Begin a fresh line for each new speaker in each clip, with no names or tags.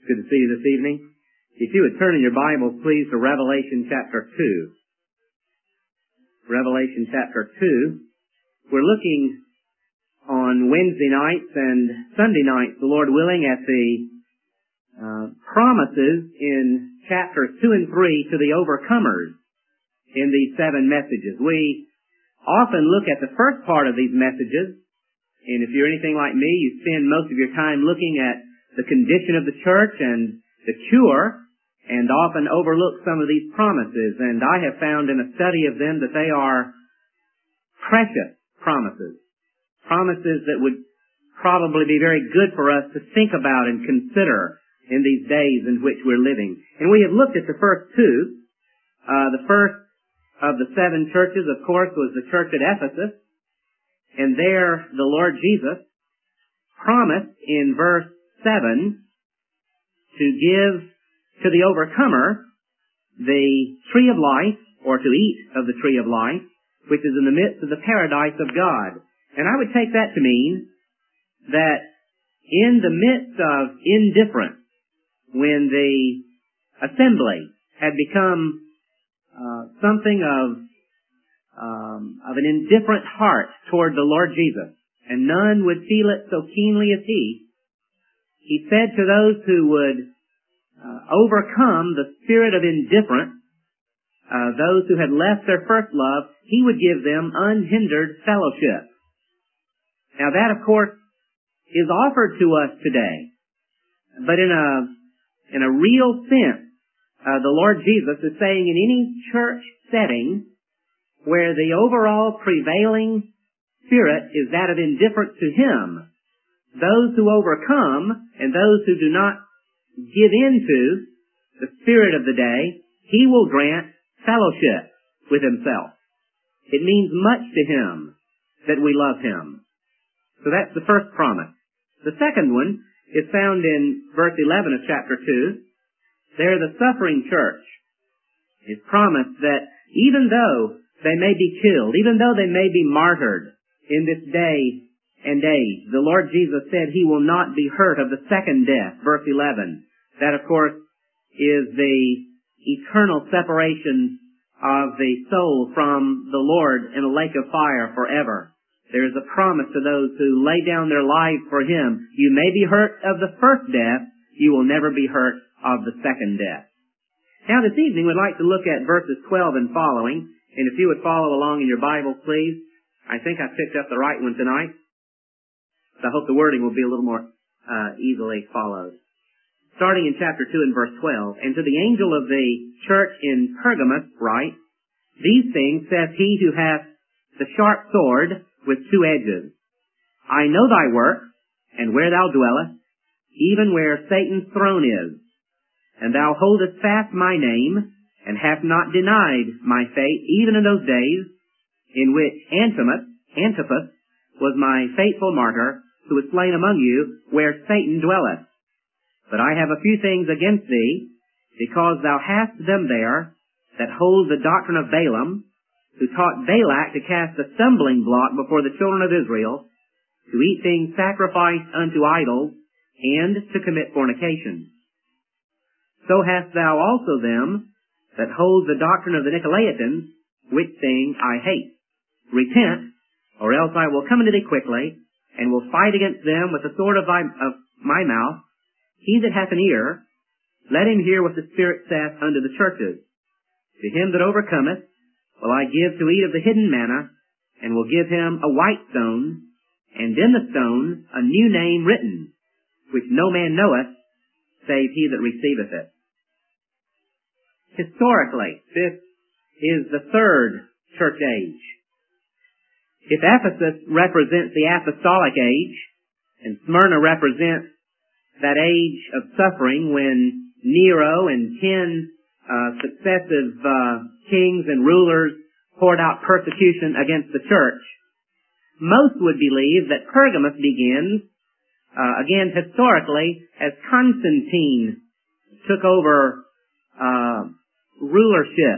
Good to see you this evening. If you would turn in your Bibles, please, to Revelation chapter 2. Revelation chapter 2. We're looking on Wednesday nights and Sunday nights, the Lord willing, at the promises in chapters 2 and 3 to the overcomers in these 7 messages. We often look at the first part of these messages, and if you're anything like me, you spend most of your time looking at the condition of the church and the cure, and often overlook some of these promises. And I have found in a study of them that they are precious promises. Promises that would probably be very good for us to think about and consider in these days in which we're living. And we have looked at the first 2. The first of the 7 churches, of course, was the church at Ephesus. And there the Lord Jesus promised in verse 7 to give to the overcomer the tree of life, or to eat of the tree of life, which is in the midst of the paradise of God. And I would take that to mean that in the midst of indifference, when the assembly had become something of an indifferent heart toward the Lord Jesus, and none would feel it so keenly as He said to those who would overcome the spirit of indifference, those who had left their first love, He would give them unhindered fellowship. Now that, of course, is offered to us today. But in a real sense, the Lord Jesus is saying in any church setting where the overall prevailing spirit is that of indifference to Him, those who overcome and those who do not give into the spirit of the day, He will grant fellowship with Himself. It means much to Him that we love Him. So that's the first promise. The second one is found in verse 11 of chapter 2. There the suffering church is promised that even though they may be killed, even though they may be martyred in this day and age, the Lord Jesus said He will not be hurt of the second death, verse 11. That, of course, is the eternal separation of the soul from the Lord in a lake of fire forever. There is a promise to those who lay down their lives for Him. You may be hurt of the first death, you will never be hurt of the second death. Now this evening we'd like to look at verses 12 and following, and if you would follow along in your Bible, please. I think I picked up the right one tonight. So I hope the wording will be a little more easily followed. Starting in chapter 2 and verse 12, And to the angel of the church in Pergamos write, These things saith he who hath the sharp sword with 2 edges. I know thy works, and where thou dwellest, even where Satan's throne is. And thou holdest fast my name, and hast not denied my faith, even in those days in which Antipas was my faithful martyr, who was slain among you, where Satan dwelleth. But I have a few things against thee, because thou hast them there that hold the doctrine of Balaam, who taught Balak to cast a stumbling block before the children of Israel, to eat things sacrificed unto idols, and to commit fornication. So hast thou also them that hold the doctrine of the Nicolaitans, which thing I hate. Repent, or else I will come unto thee quickly, and will fight against them with the sword of my mouth. He that hath an ear, let him hear what the Spirit saith unto the churches. To him that overcometh will I give to eat of the hidden manna, and will give him a white stone, and in the stone a new name written, which no man knoweth, save he that receiveth it. Historically, this is the 3rd church age. If Ephesus represents the apostolic age, and Smyrna represents that age of suffering when Nero and 10 successive kings and rulers poured out persecution against the church, most would believe that Pergamos begins, again historically, as Constantine took over rulership.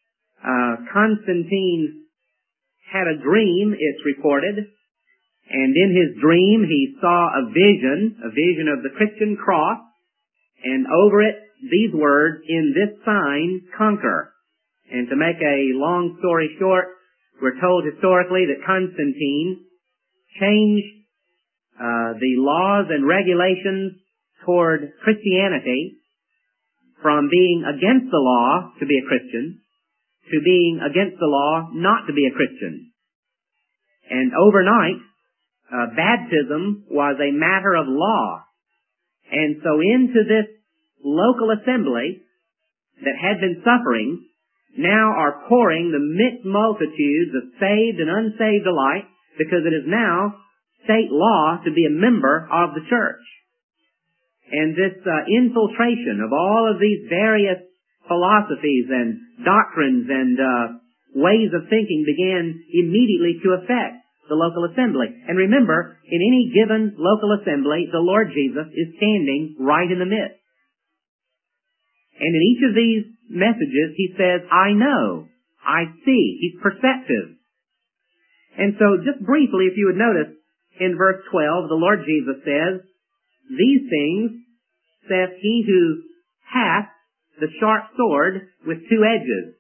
Constantine had a dream, it's reported, and in his dream he saw a vision of the Christian cross, and over it these words, "In this sign, conquer." And to make a long story short, we're told historically that Constantine changed the laws and regulations toward Christianity from being against the law to be a Christian to being against the law not to be a Christian. And overnight, baptism was a matter of law. And so into this local assembly that had been suffering now are pouring the mixed multitudes of saved and unsaved alike, because it is now state law to be a member of the church. And this infiltration of all of these various philosophies and doctrines and ways of thinking began immediately to affect the local assembly. And remember, in any given local assembly, the Lord Jesus is standing right in the midst. And in each of these messages, he says, "I know, I see." He's perceptive. And so just briefly, if you would notice, in verse 12, the Lord Jesus says, "These things saith he who hath the sharp sword with two edges."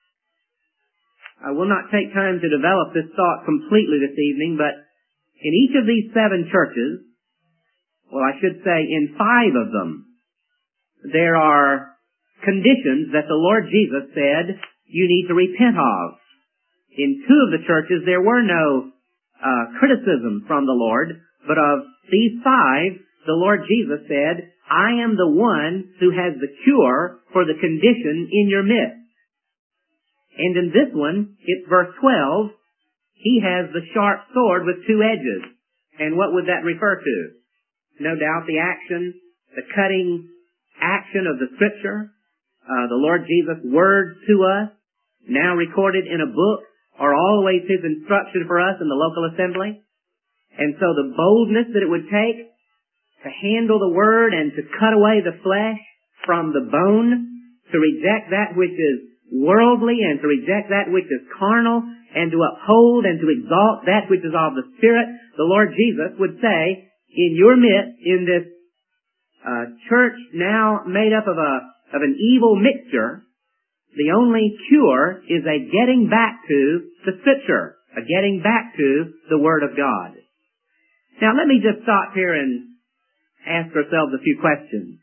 I will not take time to develop this thought completely this evening, but in each of these 7 churches, well, I should say in 5 of them, there are conditions that the Lord Jesus said you need to repent of. In 2 of the churches, there were no criticism from the Lord, but of these 5, the Lord Jesus said, "I am the one who has the cure for the condition in your midst." And in this one, it's verse 12, he has the sharp sword with 2 edges. And what would that refer to? No doubt the action, the cutting action of the Scripture, the Lord Jesus' words to us, now recorded in a book, are always his instruction for us in the local assembly. And so the boldness that it would take to handle the Word and to cut away the flesh from the bone, to reject that which is worldly and to reject that which is carnal, and to uphold and to exalt that which is of the Spirit, the Lord Jesus would say, in your midst, in this church now made up of an evil mixture, the only cure is a getting back to the Scripture, a getting back to the Word of God. Now let me just stop here and ask ourselves a few questions.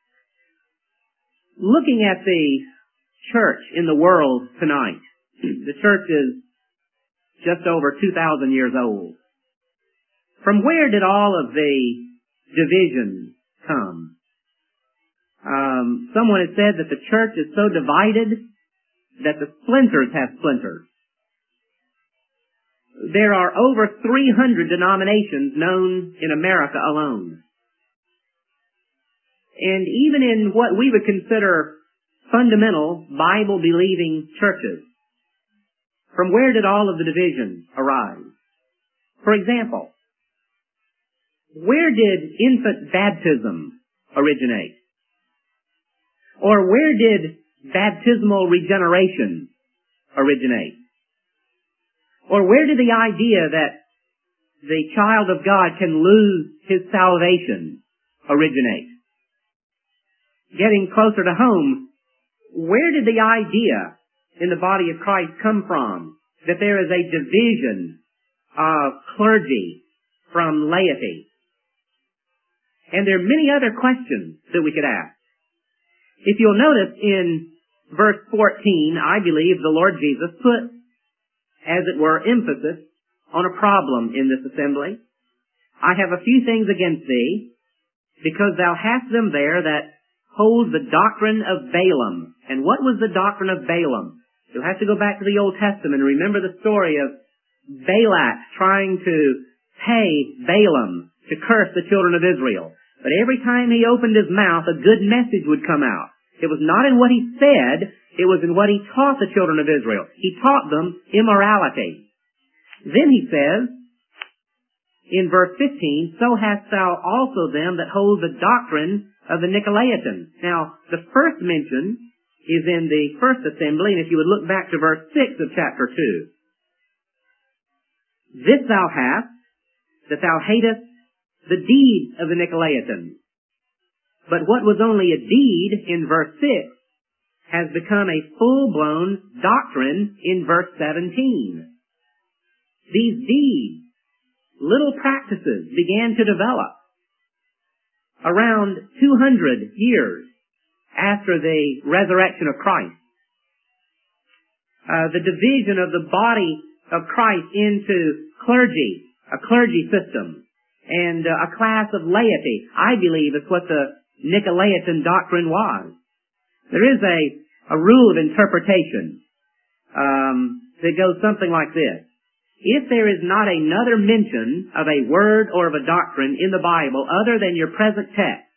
Looking at the church in the world tonight, the church is just over 2,000 years old. From where did all of the divisions come? Someone has said that the church is so divided that the splinters have splinters. There are over 300 denominations known in America alone. And even in what we would consider fundamental Bible-believing churches, from where did all of the divisions arise? For example, where did infant baptism originate? Or where did baptismal regeneration originate? Or where did the idea that the child of God can lose his salvation originate? Getting closer to home, where did the idea in the body of Christ come from that there is a division of clergy from laity? And there are many other questions that we could ask. If you'll notice in verse 14, I believe the Lord Jesus put, as it were, emphasis on a problem in this assembly. "I have a few things against thee, because thou hast them there that hold the doctrine of Balaam." And what was the doctrine of Balaam? You'll have to go back to the Old Testament and remember the story of Balak trying to pay Balaam to curse the children of Israel. But every time he opened his mouth, a good message would come out. It was not in what he said, it was in what he taught the children of Israel. He taught them immorality. Then he says, in verse 15, "So hast thou also them that hold the doctrine of the Nicolaitans." Now, the first mention is in the first assembly, and if you would look back to verse 6 of chapter 2. "This thou hast, that thou hatest the deeds of the Nicolaitans." But what was only a deed in verse 6 has become a full-blown doctrine in verse 17. These deeds, little practices, began to develop around 200 years after the resurrection of Christ. The division of the body of Christ into clergy, a clergy system, and a class of laity, I believe is what the Nicolaitan doctrine was. There is a rule of interpretation that goes something like this. If there is not another mention of a word or of a doctrine in the Bible other than your present text,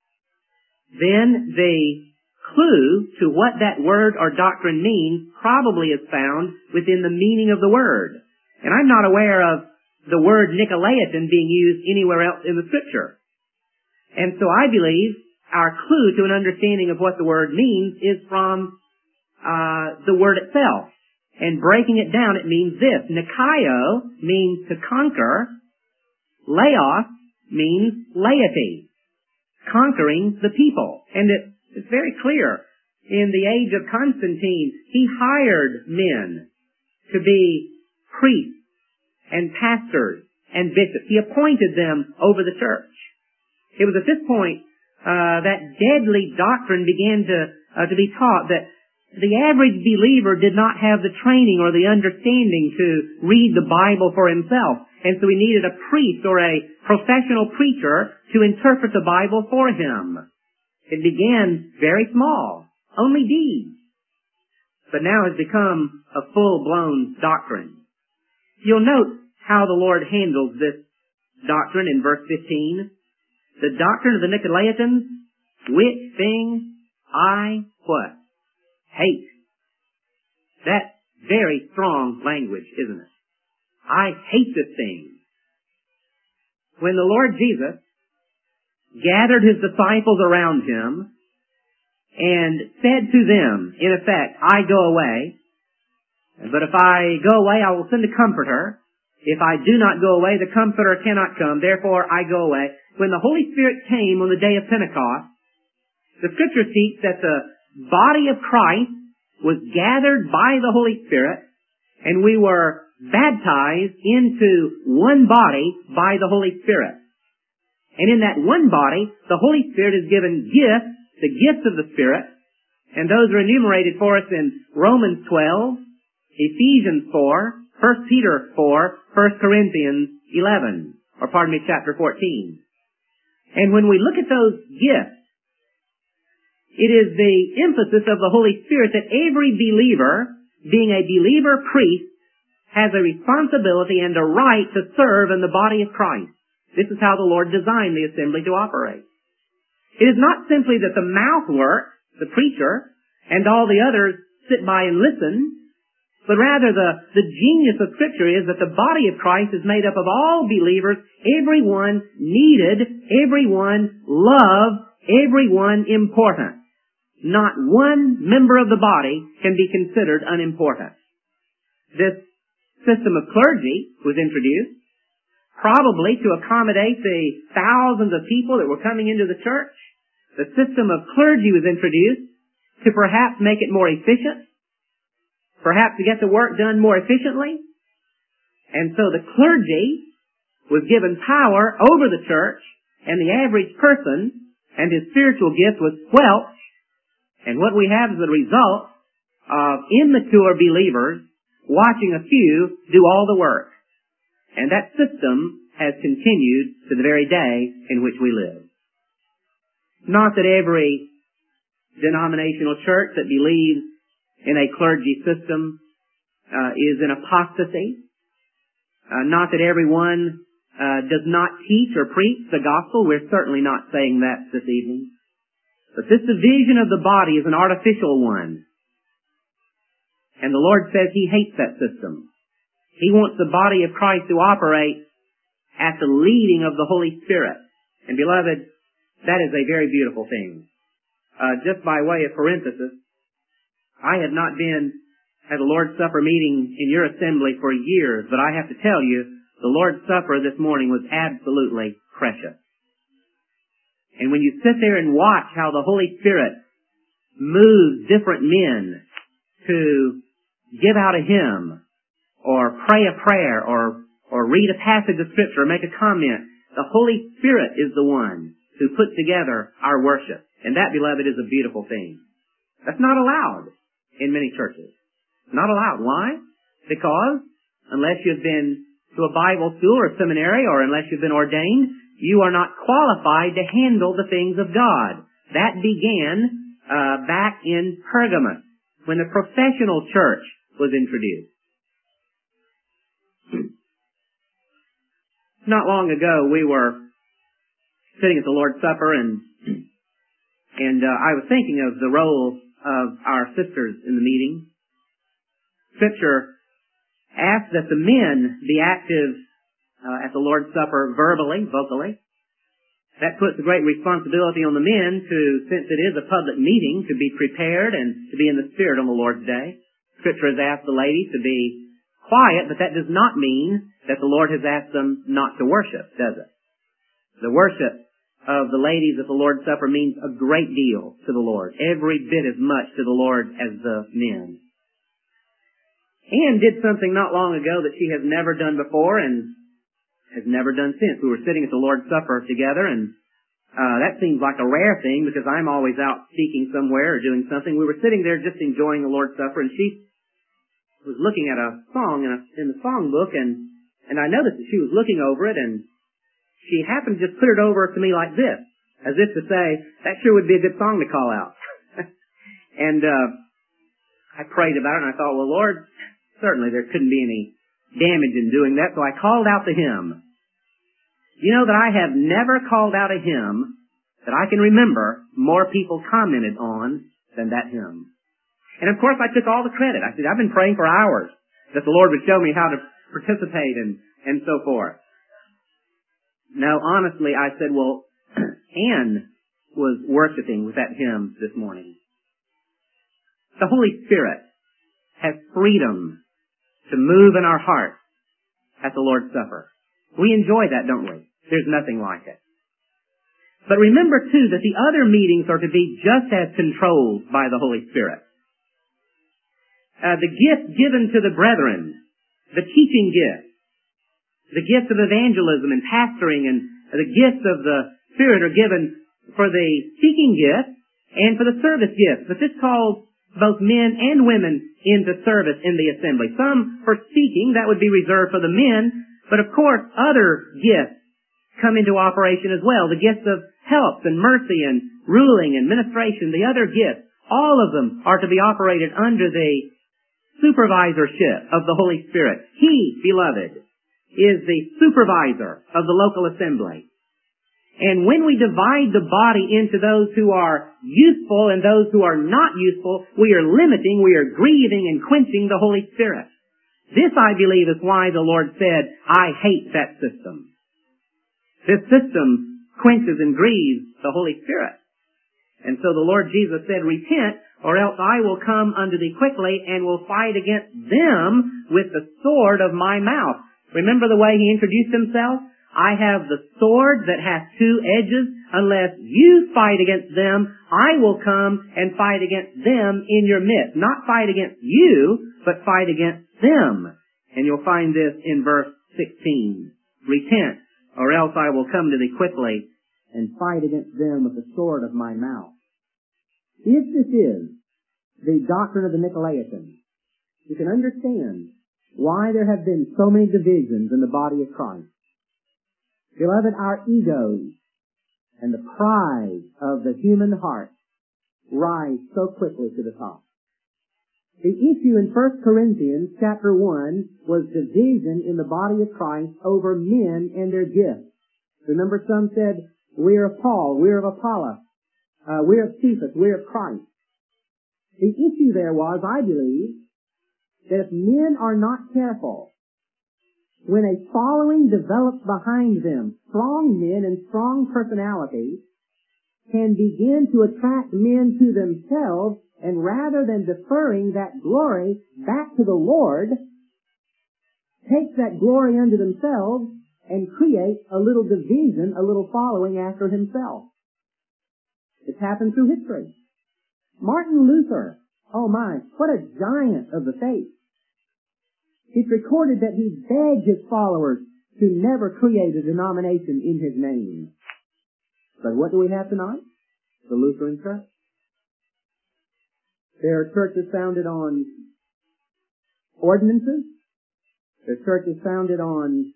then the clue to what that word or doctrine means probably is found within the meaning of the word. And I'm not aware of the word Nicolaitan being used anywhere else in the Scripture. And so I believe our clue to an understanding of what the word means is from the word itself. And breaking it down, it means this. Nikaio means to conquer. Laos means laity. Conquering the people. And it's very clear. In the age of Constantine, he hired men to be priests and pastors and bishops. He appointed them over the church. It was at this point that deadly doctrine began to be taught, that the average believer did not have the training or the understanding to read the Bible for himself. And so he needed a priest or a professional preacher to interpret the Bible for him. It began very small, only deeds, but now has become a full-blown doctrine. You'll note how the Lord handles this doctrine in verse 15. The doctrine of the Nicolaitans, which thing I what? Hate. That's very strong language, isn't it? I hate this thing. When the Lord Jesus gathered his disciples around him and said to them, in effect, I go away, but if I go away, I will send a comforter. If I do not go away, the comforter cannot come. Therefore, I go away. When the Holy Spirit came on the day of Pentecost, the Scripture teaches that the body of Christ was gathered by the Holy Spirit, and we were baptized into one body by the Holy Spirit. And in that one body, the Holy Spirit is given gifts, the gifts of the Spirit, and those are enumerated for us in Romans 12, Ephesians 4, 1 Peter 4, 1 Corinthians 11, chapter 14. And when we look at those gifts, it is the emphasis of the Holy Spirit that every believer, being a believer priest, has a responsibility and a right to serve in the body of Christ. This is how the Lord designed the assembly to operate. It is not simply that the mouth works, the preacher, and all the others sit by and listen, but rather the genius of Scripture is that the body of Christ is made up of all believers, everyone needed, everyone loved, everyone important. Not one member of the body can be considered unimportant. This system of clergy was introduced probably to accommodate the thousands of people that were coming into the church. The system of clergy was introduced to perhaps make it more efficient, perhaps to get the work done more efficiently. And so the clergy was given power over the church, and the average person and his spiritual gift was squelched. And what we have is the result of immature believers watching a few do all the work. And that system has continued to the very day in which we live. Not that every denominational church that believes in a clergy system is an apostasy. Not that everyone does not teach or preach the gospel. We're certainly not saying that this evening. But this division of the body is an artificial one. And the Lord says He hates that system. He wants the body of Christ to operate at the leading of the Holy Spirit. And beloved, that is a very beautiful thing. Just by way of parenthesis, I have not been at a Lord's Supper meeting in your assembly for years, but I have to tell you, the Lord's Supper this morning was absolutely precious. And when you sit there and watch how the Holy Spirit moves different men to give out a hymn, or pray a prayer, or read a passage of Scripture, or make a comment, the Holy Spirit is the one who puts together our worship. And that, beloved, is a beautiful thing. That's not allowed in many churches. Not allowed. Why? Because unless you've been to a Bible school or seminary, or unless you've been ordained, you are not qualified to handle the things of God. That began back in Pergamos, when the professional church was introduced. Not long ago, we were sitting at the Lord's Supper, and I was thinking of the role of our sisters in the meeting. Scripture asks that the men be active at the Lord's Supper verbally, vocally. That puts a great responsibility on the men to, since it is a public meeting, to be prepared and to be in the Spirit on the Lord's Day. Scripture has asked the ladies to be quiet, but that does not mean that the Lord has asked them not to worship, does it? The worship of the ladies at the Lord's Supper means a great deal to the Lord, every bit as much to the Lord as the men. Anne did something not long ago that she has never done before and has never done since. We were sitting at the Lord's Supper together, and that seems like a rare thing because I'm always out speaking somewhere or doing something. We were sitting there just enjoying the Lord's Supper, and she was looking at a song in the songbook, and I noticed that she was looking over it, and she happened to just put it over to me like this, as if to say, that sure would be a good song to call out. And I prayed about it, and I thought, well, Lord, certainly there couldn't be any damage in doing that, so I called out the hymn. You know that I have never called out a hymn that I can remember more people commented on than that hymn. And of course I took all the credit. I said, I've been praying for hours that the Lord would show me how to participate and so forth. No, honestly, I said, well, Anne was worshiping with that hymn this morning. The Holy Spirit has freedom to move in our hearts at the Lord's Supper. We enjoy that, don't we? There's nothing like it. But remember, too, that the other meetings are to be just as controlled by the Holy Spirit. The gift given to the brethren, the teaching gift, the gifts of evangelism and pastoring, and the gifts of the Spirit are given for the speaking gift and for the service gift. But this calls both men and women into service in the assembly. Some for speaking, that would be reserved for the men, but of course other gifts come into operation as well. The gifts of help and mercy and ruling and ministration, the other gifts, all of them are to be operated under the supervisorship of the Holy Spirit. He, beloved, is the supervisor of the local assembly. And when we divide the body into those who are useful and those who are not useful, we are limiting, we are grieving and quenching the Holy Spirit. This, I believe, is why the Lord said, I hate that system. This system quenches and grieves the Holy Spirit. And so the Lord Jesus said, repent, or else I will come unto thee quickly and will fight against them with the sword of my mouth. Remember the way he introduced himself? I have the sword that hath two edges. Unless you fight against them, I will come and fight against them in your midst. Not fight against you, but fight against them. And you'll find this in verse 16. Repent, or else I will come to thee quickly and fight against them with the sword of my mouth. If this is the doctrine of the Nicolaitans, you can understand why there have been so many divisions in the body of Christ. Beloved, our egos and the pride of the human heart rise so quickly to the top. The issue in 1 Corinthians chapter 1 was division in the body of Christ over men and their gifts. Remember, some said, we are of Paul, we are of Apollos, we are of Cephas, we are of Christ. The issue there was, I believe, that if men are not careful, when a following develops behind them, strong men and strong personalities can begin to attract men to themselves, and rather than deferring that glory back to the Lord, take that glory unto themselves and create a little division, a little following after himself. It's happened through history. Martin Luther, oh my, what a giant of the faith. It's recorded that he begged his followers to never create a denomination in his name. But what do we have tonight? The Lutheran Church. There are churches founded on ordinances. There are churches founded on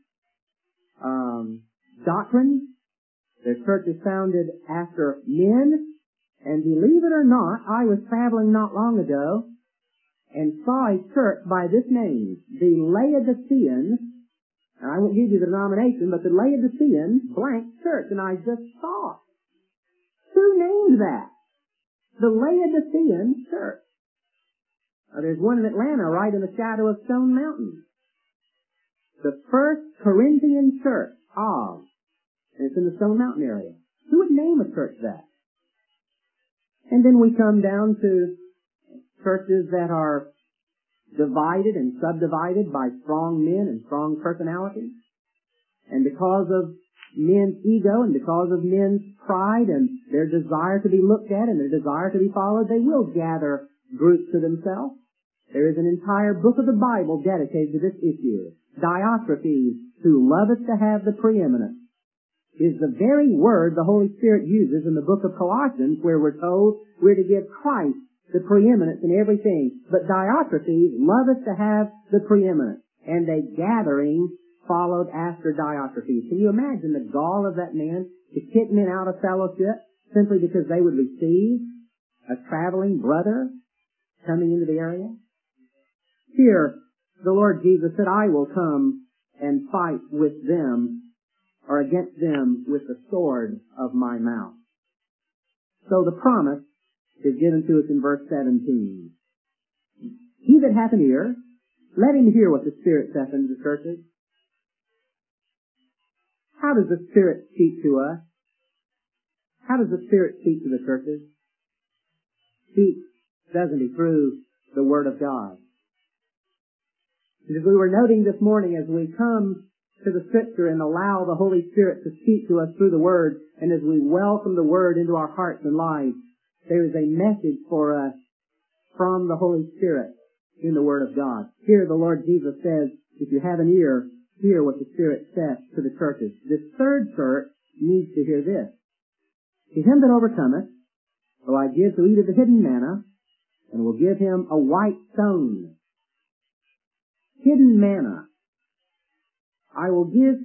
doctrine. There are churches founded after men. And believe it or not, I was traveling not long ago and saw a church by this name, the Laodicean, and I won't give you the denomination, but the Laodicean blank church, and I just saw it. Who named that? The Laodicean church. There's one in Atlanta right in the shadow of Stone Mountain. The First Corinthian Church of, and it's in the Stone Mountain area. Who would name a church that? And then we come down to churches that are divided and subdivided by strong men and strong personalities. And because of men's ego and because of men's pride and their desire to be looked at and their desire to be followed, they will gather groups to themselves. There is an entire book of the Bible dedicated to this issue. Diotrephes, who loveth to have the preeminence, is the very word the Holy Spirit uses in the book of Colossians, where we're told we're to give Christ the preeminence in everything. But Diotrephes loveth to have the preeminence, and a gathering followed after Diotrephes. Can you imagine the gall of that man to kick men out of fellowship simply because they would receive a traveling brother coming into the area? Here, the Lord Jesus said, I will come and fight with them or against them with the sword of my mouth. So the promise is given to us in verse 17. He that hath an ear, let him hear what the Spirit saith unto the churches. How does the Spirit speak to us? How does the Spirit speak to the churches? Speaks, doesn't he, through the Word of God. As we were noting this morning, as we come to the Scripture and allow the Holy Spirit to speak to us through the Word, and as we welcome the Word into our hearts and lives, there is a message for us from the Holy Spirit in the Word of God. Here the Lord Jesus says, if you have an ear, hear what the Spirit says to the churches. This third church needs to hear this. To him that overcometh will I give to eat of the hidden manna, and will give him a white stone. Hidden manna. I will give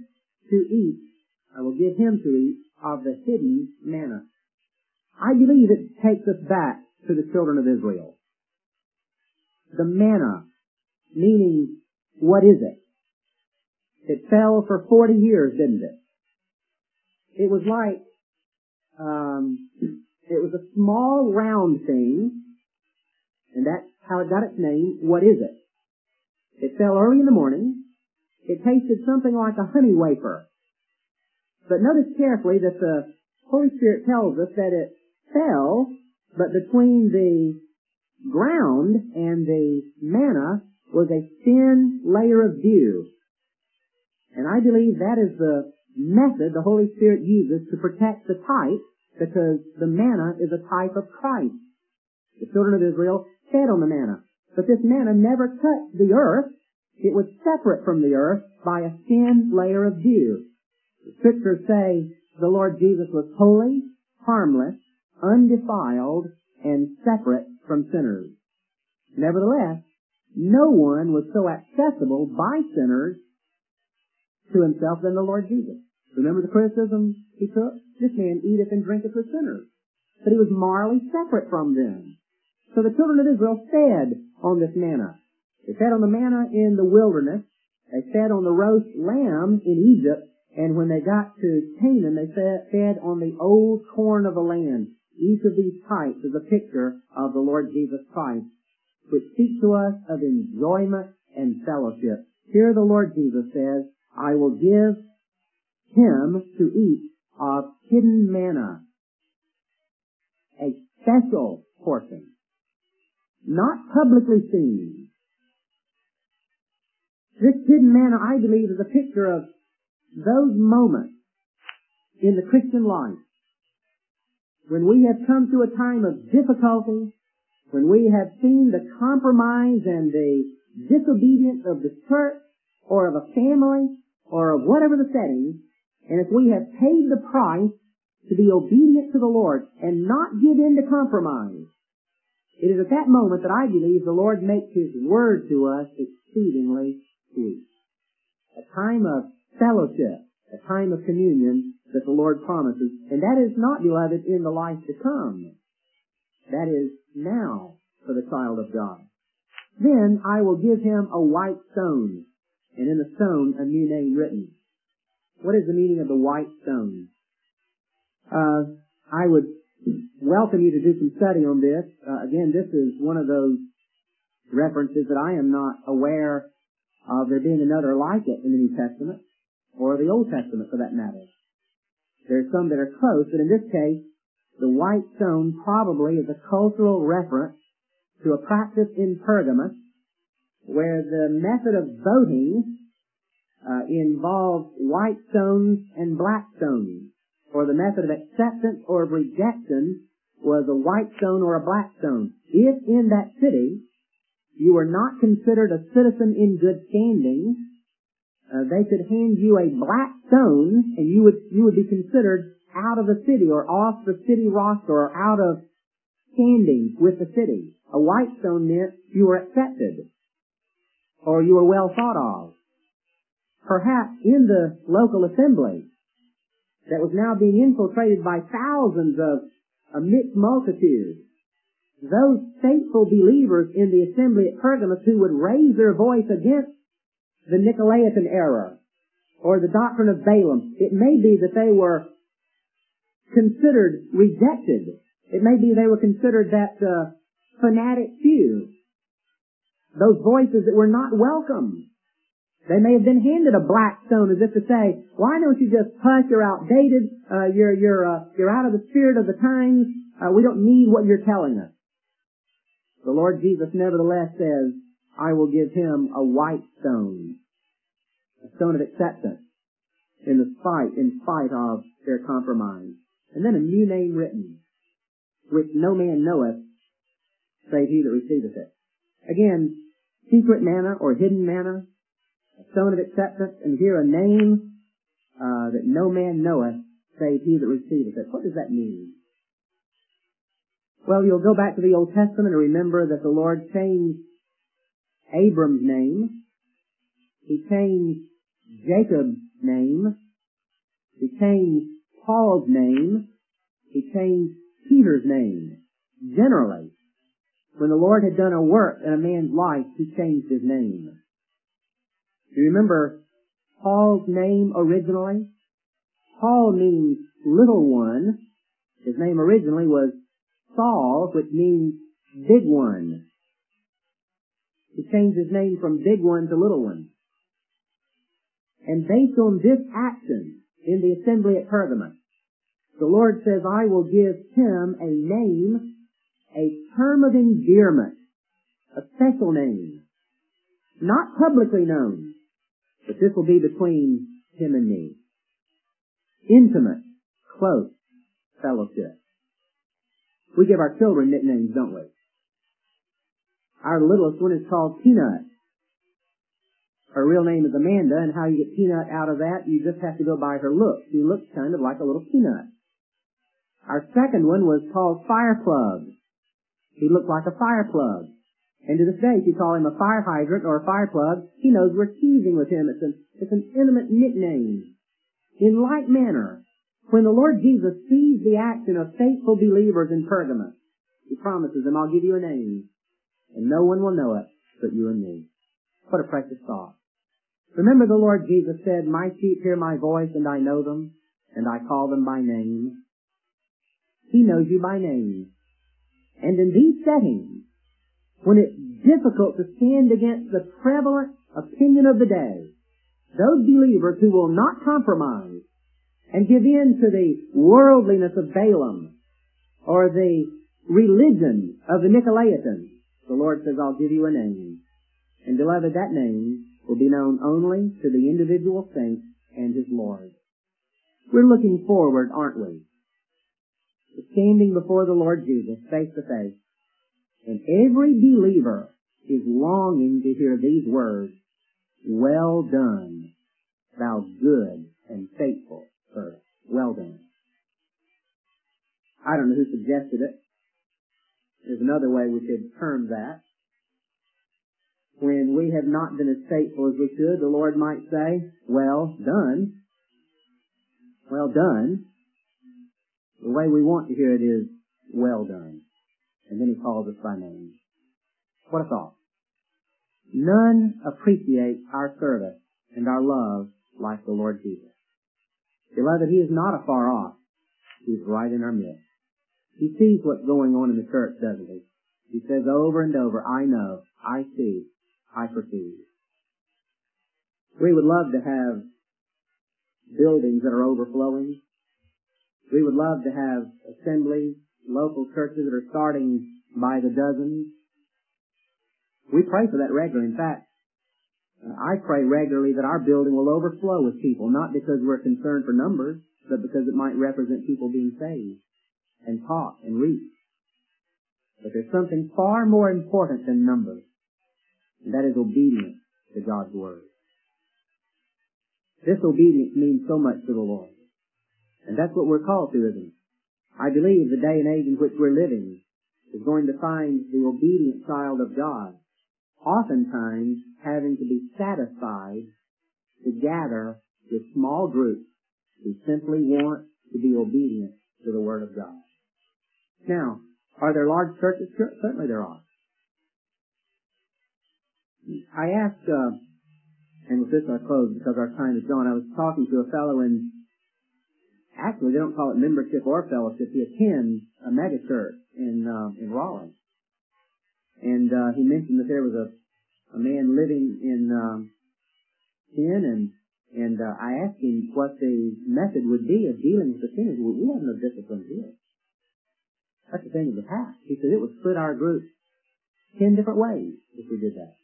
him to eat of the hidden manna. I believe it takes us back to the children of Israel. The manna, meaning, what is it? It fell for 40 years, didn't it? It was like, it was a small round thing, and that's how it got its name. What is it? It fell early in the morning. It tasted something like a honey wafer. But notice carefully that the Holy Spirit tells us that it fell, but between the ground and the manna was a thin layer of dew. And I believe that is the method the Holy Spirit uses to protect the type, because the manna is a type of Christ. The children of Israel fed on the manna. But this manna never touched the earth. It was separate from the earth by a thin layer of dew. The Scriptures say the Lord Jesus was holy, harmless, undefiled, and separate from sinners. Nevertheless, no one was so accessible by sinners to himself than the Lord Jesus. Remember the criticism he took? This man eateth and drinketh with sinners. But he was morally separate from them. So the children of Israel fed on this manna. They fed on the manna in the wilderness. They fed on the roast lamb in Egypt. And when they got to Canaan, they fed on the old corn of the land. Each of these types is a picture of the Lord Jesus Christ, which speaks to us of enjoyment and fellowship. Here the Lord Jesus says, I will give him to eat of hidden manna, a special portion, not publicly seen. This hidden manna, I believe, is a picture of those moments in the Christian life when we have come to a time of difficulty, when we have seen the compromise and the disobedience of the church or of a family or of whatever the setting, and if we have paid the price to be obedient to the Lord and not give in to compromise, it is at that moment that I believe the Lord makes His word to us exceedingly sweet. A time of fellowship, a time of communion that the Lord promises, and that is not, beloved, in the life to come. That is now for the child of God. Then I will give him a white stone, and in the stone a new name written. What is the meaning of the white stone? I would welcome you to do some study on this. Again, this is one of those references that I am not aware of there being another like it in the New Testament, or the Old Testament for that matter. There's some that are close, but in this case, the white stone probably is a cultural reference to a practice in Pergamos where the method of voting involved white stones and black stones, or the method of acceptance or of rejection was a white stone or a black stone. If in that city you were not considered a citizen in good standing, they could hand you a black stone and you would be considered out of the city or off the city roster or out of standing with the city. A white stone meant you were accepted or you were well thought of. Perhaps in the local assembly that was now being infiltrated by thousands of a mixed multitude, those faithful believers in the assembly at Pergamos who would raise their voice against the Nicolaitan error or the doctrine of Balaam, it may be that they were considered rejected. It may be they were considered that fanatic few, those voices that were not welcome. They may have been handed a black stone as if to say, why don't you just hush, you're outdated, you're out of the spirit of the times, we don't need what you're telling us. The Lord Jesus nevertheless says, I will give him a white stone, a stone of acceptance in spite of their compromise. And then a new name written, which no man knoweth, save he that receiveth it. Again, secret manna or hidden manna, a stone of acceptance, and here a name that no man knoweth, save he that receiveth it. What does that mean? Well, you'll go back to the Old Testament and remember that the Lord changed Abram's name. He changed Jacob's name. He changed Paul's name. He changed Peter's name. Generally, when the Lord had done a work in a man's life, he changed his name. Do you remember Paul's name originally? Paul means little one. His name originally was Saul, which means big one. He changed his name from big one to little one. And based on this action in the assembly at Pergamos, the Lord says, I will give him a name, a term of endearment, a special name, not publicly known, but this will be between him and me. Intimate, close fellowship. We give our children nicknames, don't we? Our littlest one is called Peanut. Her real name is Amanda, and how you get Peanut out of that, you just have to go by her look. She looks kind of like a little peanut. Our second one was called Fireplug. He looked like a fire plug. And to this day, if you call him a fire hydrant or a fire plug, he knows we're teasing with him. It's an intimate nickname. In like manner, when the Lord Jesus sees the action of faithful believers in Pergamos, he promises them, I'll give you a name, and no one will know it but you and me. What a precious thought. Remember the Lord Jesus said, my sheep hear my voice and I know them, and I call them by name. He knows you by name. And in these settings, when it's difficult to stand against the prevalent opinion of the day, those believers who will not compromise and give in to the worldliness of Balaam or the religion of the Nicolaitans, the Lord says, I'll give you a name. And beloved, that name will be known only to the individual saint and his Lord. We're looking forward, aren't we? standing before the Lord Jesus face to face. And every believer is longing to hear these words, "Well done, thou good and faithful servant." Well done. I don't know who suggested it. There's another way we could term that. When we have not been as faithful as we should, the Lord might say, "Well done. Well done." The way we want to hear it is, "Well done." And then He calls us by name. What a thought. None appreciate our service and our love like the Lord Jesus. Beloved, He is not afar off. He's right in our midst. He sees what's going on in the church, doesn't He? He says over and over, "I know, I see, I perceive." We would love to have buildings that are overflowing. We would love to have assemblies, local churches that are starting by the dozens. We pray for that regularly. In fact, I pray regularly that our building will overflow with people, not because we're concerned for numbers, but because it might represent people being saved and taught and reached. But there's something far more important than numbers, and that is obedience to God's Word. This obedience means so much to the Lord. And that's what we're called to, isn't it? I believe the day and age in which we're living is going to find the obedient child of God oftentimes having to be satisfied to gather with small groups who simply want to be obedient to the Word of God. Now, are there large churches? Sure, certainly there are. I asked, and with this I close because our time is gone, I was talking to a fellow in, actually they don't call it membership or fellowship, he attends a mega church in Raleigh. And he mentioned that there was a man living in sin, and I asked him what the method would be of dealing with the sin. Well, we have no discipline here. That's the thing of the past. He said it would split our group 10 different ways if we did that.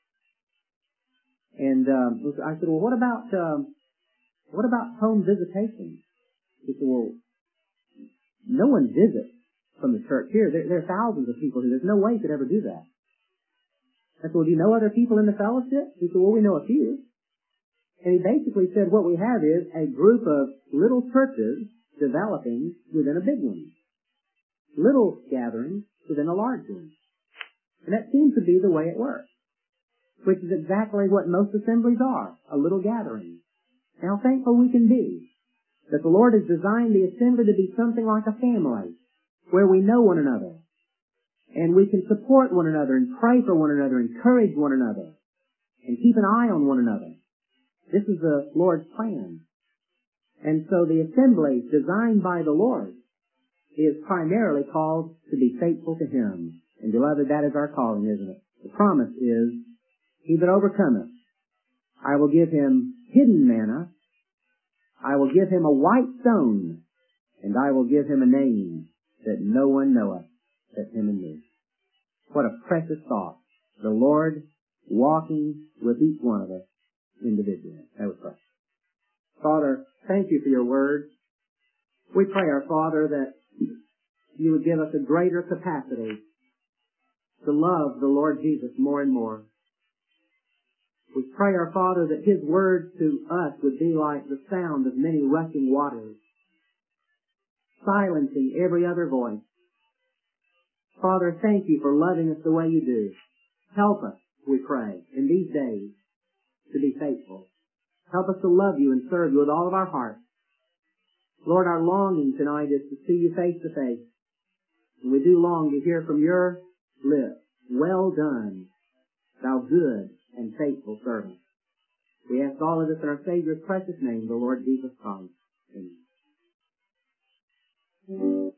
And I said, well, what about home visitation? He said, well, no one visits from the church here. There are thousands of people here. There's no way you could ever do that. I said, well, do you know other people in the fellowship? He said, well, we know a few. And he basically said what we have is a group of little churches developing within a big one. Little gatherings within a large one. And that seems to be the way it works. Which is exactly what most assemblies are, a little gathering. How thankful we can be that the Lord has designed the assembly to be something like a family, where we know one another, and we can support one another, and pray for one another, encourage one another, and keep an eye on one another. This is the Lord's plan. And so the assembly designed by the Lord is primarily called to be faithful to Him. And beloved, that is our calling, isn't it? The promise is, he that overcometh, I will give him hidden manna, I will give him a white stone, and I will give him a name that no one knoweth but him and me. What a precious thought. The Lord walking with each one of us individually. That was precious. Father, thank you for your word. We pray, our Father, that you would give us a greater capacity to love the Lord Jesus more and more. We pray, our Father, that His word to us would be like the sound of many rushing waters, silencing every other voice. Father, thank you for loving us the way you do. Help us, we pray, in these days to be faithful. Help us to love you and serve you with all of our heart. Lord, our longing tonight is to see you face to face. And we do long to hear from your lips, well done, thou good and faithful servant. We ask all of this in our Savior's precious name, the Lord Jesus Christ. Amen.